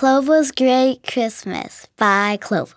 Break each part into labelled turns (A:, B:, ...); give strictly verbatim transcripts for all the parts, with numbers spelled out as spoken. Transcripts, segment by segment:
A: Clover's Great Christmas by Clover.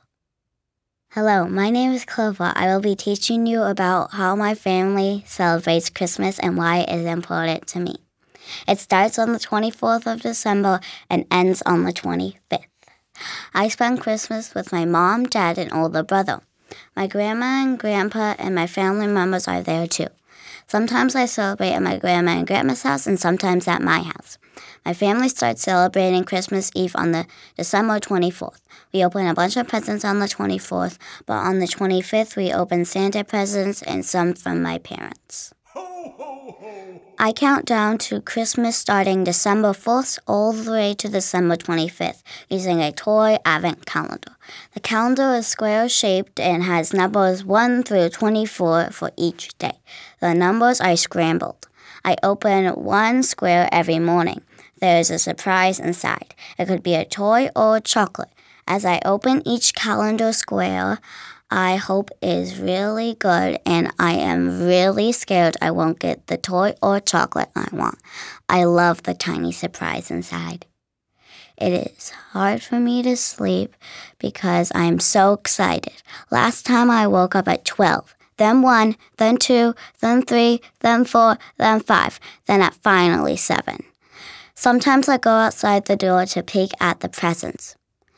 A: Hello, my name is Clover. I will be teaching you about how my family celebrates Christmas and why it is important to me. It starts on the twenty-fourth of December and ends on the twenty-fifth. I spend Christmas with my mom, dad, and older brother. My grandma and grandpa and my family members are there too. Sometimes I celebrate at my grandma and grandma's house and sometimes at my house. My family starts celebrating Christmas Eve on the December twenty-fourth. We open a bunch of presents on the twenty-fourth, but on the twenty-fifth we open Santa presents and some from my parents. Ho, ho, ho. I count down to Christmas starting December fourth all the way to December twenty-fifth using a toy advent calendar. The calendar is square-shaped and has numbers one through twenty-four for each day. The numbers are scrambled. I open one square every morning. There is a surprise inside. It could be a toy or a chocolate. As I open each calendar square, I hope it is really good, and I am really scared I won't get the toy or chocolate I want. I love the tiny surprise inside. It is hard for me to sleep because I am so excited. Last time I woke up at twelve. Then one, then two, then three, then four, then five, then at finally seven. Sometimes I go outside the door to peek at the presents.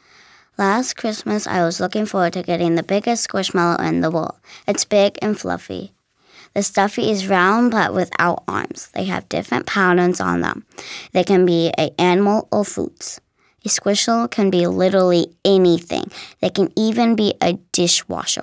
A: Last Christmas, I was looking forward to getting the biggest squishmallow in the world. It's big and fluffy. The stuffy is round but without arms. They have different patterns on them. They can be an animal or fruits. A squishmallow can be literally anything. They can even be a dishwasher.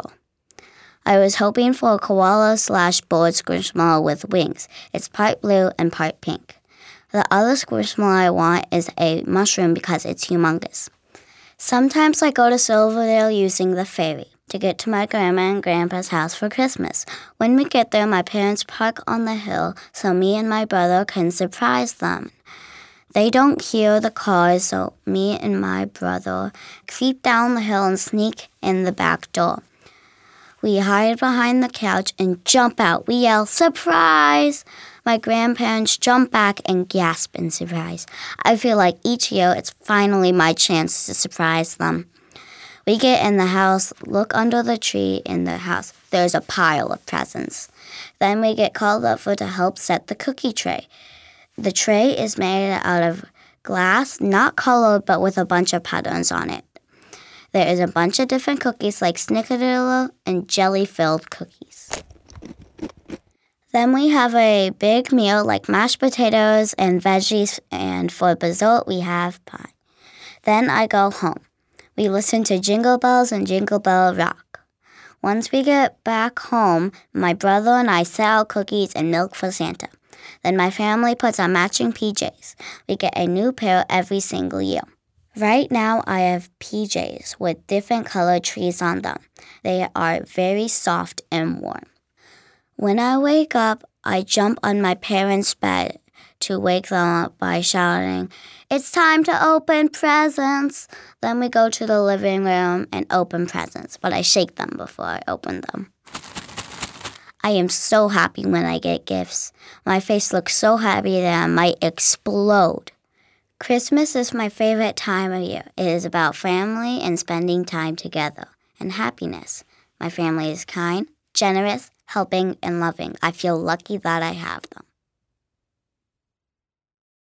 A: I was hoping for a koala slash bird squishmallow with wings. It's part blue and part pink. The other squishmallow I want is a mushroom because it's humongous. Sometimes I go to Silverdale using the ferry to get to my grandma and grandpa's house for Christmas. When we get there, my parents park on the hill so me and my brother can surprise them. They don't hear the cars, so me and my brother creep down the hill and sneak in the back door. We hide behind the couch and jump out. We yell, "Surprise!" My grandparents jump back and gasp in surprise. I feel like each year it's finally my chance to surprise them. We get in the house, look under the tree in the house. There's a pile of presents. Then we get called over to help set the cookie tray. The tray is made out of glass, not colored, but with a bunch of patterns on it. There is a bunch of different cookies like snickerdoodle and jelly-filled cookies. Then we have a big meal like mashed potatoes and veggies, and for dessert we have pie. Then I go home. We listen to Jingle Bells and Jingle Bell Rock. Once we get back home, my brother and I sell cookies and milk for Santa. Then my family puts on matching P Js. We get a new pair every single year. Right now, I have P Js with different colored trees on them. They are very soft and warm. When I wake up, I jump on my parents' bed to wake them up by shouting, "It's time to open presents!" Then we go to the living room and open presents, but I shake them before I open them. I am so happy when I get gifts. My face looks so happy that I might explode. Christmas is my favorite time of year. It is about family and spending time together, and happiness. My family is kind, generous, helping, and loving. I feel lucky that I have them.